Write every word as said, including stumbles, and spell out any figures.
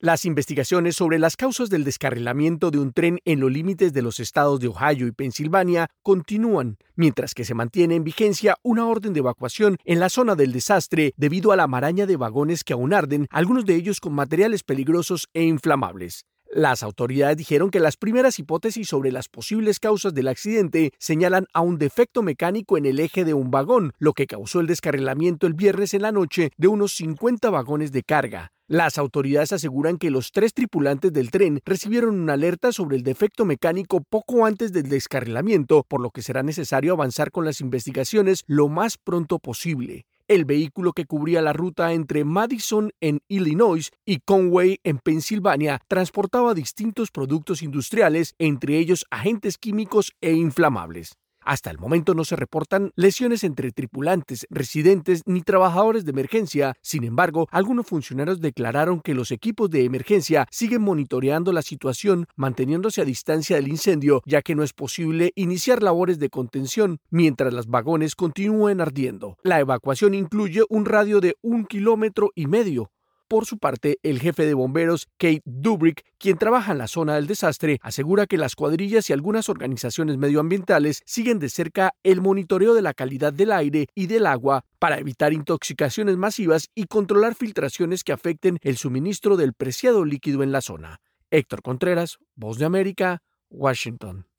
Las investigaciones sobre las causas del descarrilamiento de un tren en los límites de los estados de Ohio y Pensilvania continúan, mientras que se mantiene en vigencia una orden de evacuación en la zona del desastre debido a la maraña de vagones que aún arden, algunos de ellos con materiales peligrosos e inflamables. Las autoridades dijeron que las primeras hipótesis sobre las posibles causas del accidente señalan a un defecto mecánico en el eje de un vagón, lo que causó el descarrilamiento el viernes en la noche de unos cincuenta vagones de carga. Las autoridades aseguran que los tres tripulantes del tren recibieron una alerta sobre el defecto mecánico poco antes del descarrilamiento, por lo que será necesario avanzar con las investigaciones lo más pronto posible. El vehículo que cubría la ruta entre Madison en Illinois y Conway en Pensilvania transportaba distintos productos industriales, entre ellos agentes químicos e inflamables. Hasta el momento no se reportan lesiones entre tripulantes, residentes ni trabajadores de emergencia. Sin embargo, algunos funcionarios declararon que los equipos de emergencia siguen monitoreando la situación, manteniéndose a distancia del incendio, ya que no es posible iniciar labores de contención mientras los vagones continúen ardiendo. La evacuación incluye un radio de un kilómetro y medio. Por su parte, el jefe de bomberos, Kate Dubrick, quien trabaja en la zona del desastre, asegura que las cuadrillas y algunas organizaciones medioambientales siguen de cerca el monitoreo de la calidad del aire y del agua para evitar intoxicaciones masivas y controlar filtraciones que afecten el suministro del preciado líquido en la zona. Héctor Contreras, Voz de América, Washington.